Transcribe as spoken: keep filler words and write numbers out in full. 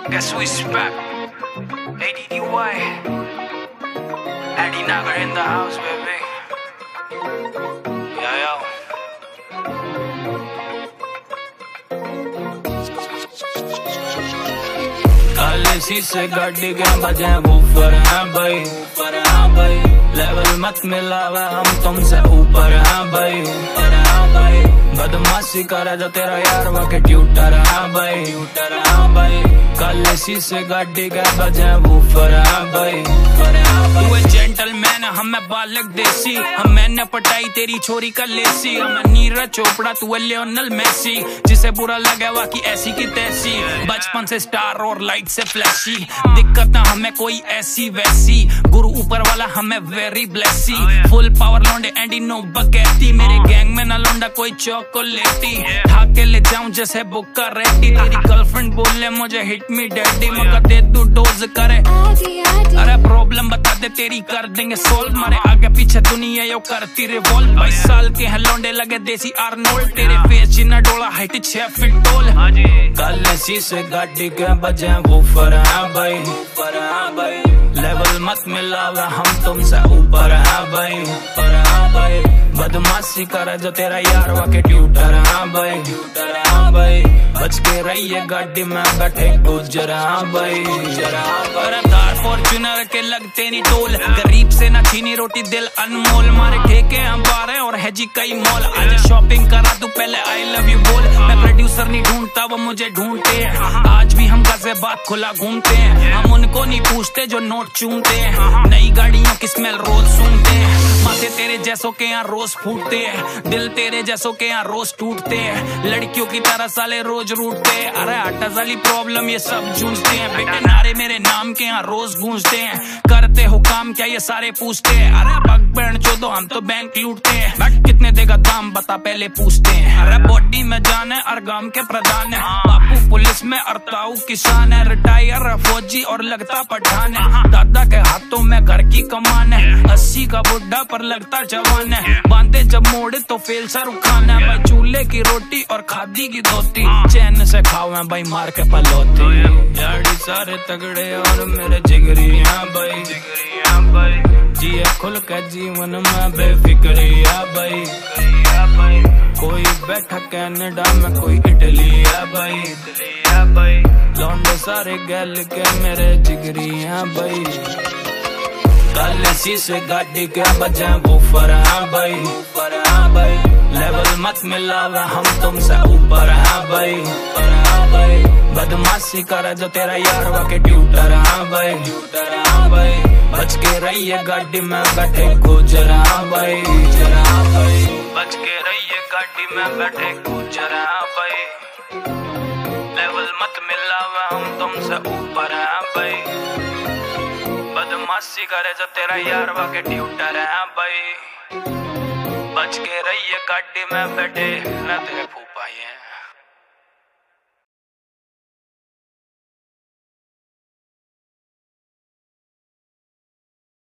Guess who is back? A D D Y. Eddie Nagar in the house, baby. Yo, yo. काली से गाड़ी के बजे ऊपर हैं भाई, ऊपर हैं भाई। लेवल मत मिलावा हम तुमसे ऊपर हैं भाई, ऊपर हैं भाई। बदमाशी करे जो तेरा यार वो के ट्यूटर है भाई, ट्यूटर है भाई। काली से गाड़ी के बजे ऊपर हैं भाई, ऊपर हैं भाई। तू है जेंटलमैन, हमें बालक देसी। हम मैंने पटाई तेरी छोरी का लेसी। हमें नीरज चोपड़ा, तू है लियोनल मेसी। जिसे बुरा लगे वा की ऐसी की तैसी। बचपन से स्टार और लाइट से फ्लैशी। दिक्कत ना हमें कोई ऐसी वैसी। गुरु ऊपर वाला हमें वेरी ब्लेसी। फुल पावर लौंडे एंडी नो बकैती। मेरे गैंग में ना लौंडा कोई चॉकलेटी। ठाके ले जाऊं जैसे बुक्का रेडी। तेरी गर्लफ्रेंड बोले मुझे हिट मी डैडी। मगर दे तू डोज करे, अरे प्रॉब्लम बता दे तेरी कर देंगे सोल्व। मारे आगे पीछे दुनिया यो करती रिवॉल्व। बाईस साल के हैं लौंडे लगे देसी आर्नोल्ड। तेरे फेस जिना डोला हाइट छह फीट टोल। काली से गाड़ी के बजे ऊपर हैं भाई, ऊपर हैं भाई। लेवल मत मिलावा हम तुमसे ऊपर हैं भाई, ऊपर हैं भाई। बदमाशी करे जो तेरा यार वाके ट्यूटर है भाई, ट्यूटर है भाई। बच के रहिए गाड़ी में बैठे गुजर है भाई, गुजर है। फॉर्च्यूनर के लगते नहीं टोल। गरीब से ना छीनी रोटी दिल अनमोल। मारे ठेके हम बारे और है जी कई मॉल। आज शॉपिंग करा तू पहले आई लव यू बोल। मैं प्रोड्यूसर नहीं ढूंढता वो मुझे ढूंढते हैं। आज भी हम गजे बात खुला घूमते हैं। हम उनको नहीं पूछते जो नोट चूमते हैं। नई गाड़ियों की स्मेल रोज सुनते हैं। माथे तेरे जैसों के यहाँ रोज फूटते हैं। दिल तेरे जैसों के यहाँ रोज टूटते हैं। लड़कियों की तरह साले रोज रूटते हैं। अरे आटा वाली प्रॉब्लम ये सब जूझते हैं। बेटे नारे मेरे नाम के यहाँ रोज गूंजते हैं। करते हो काम क्या ये सारे पूछते हैं। अरे बग बैंड चोदो हम तो बैंक लूटते हैं। बट कितने देगा दाम बता पहले पूछते हैं। अरे बॉडी में जान है और गांव के प्रधान है। बापू पुलिस में और ताऊ किसान है। रिटायर फौजी और लगता पठान है। दादा के हाथों में घर की कमान है। अस्सी का बुढ़ा पर लगता जवान है। बांधे जब मोड़े तो फेल शाहरुख खान है। भाई चूल्हे की रोटी और खादी की धोती। चैन से खाओ है भाई मार के पलोती। यारी सारे तगड़े और मेरे जिगरी हैं भाई, जिगरी हैं भाई। जिए खुल के जीवन में बेफिक्रिया भाई, भाई। कोई बैठा कनाडा में कोई इटली है भाई, इटली है भाई। लौंडे सारे गैल के मेरे जिगरी हैं भाई। काली से गाड़ी के बजे ऊपर हैं भाई, ऊपर हैं भाई। लेवल मत मिलावा हम तुमसे ऊपर हैं भाई, ऊपर हैं भाई। बदमाशी करे जो तेरा यार वाके ट्यूटर है भाई, ट्यूटर है भाई। बच के रहिए गाड़ी में बैठे गुजर है भाई, गुजर है भाई। बच के रहिए गाड़ी में बैठे गुजर है भाई। लेवल मत मिलावा हम तुमसे ऊपर हैं भाई। बदमाशी करे जो तेरा यार वाके ट्यूटर है भाई। बच के रहिए गाड़ी में बैठे न तेरे फूफा ये।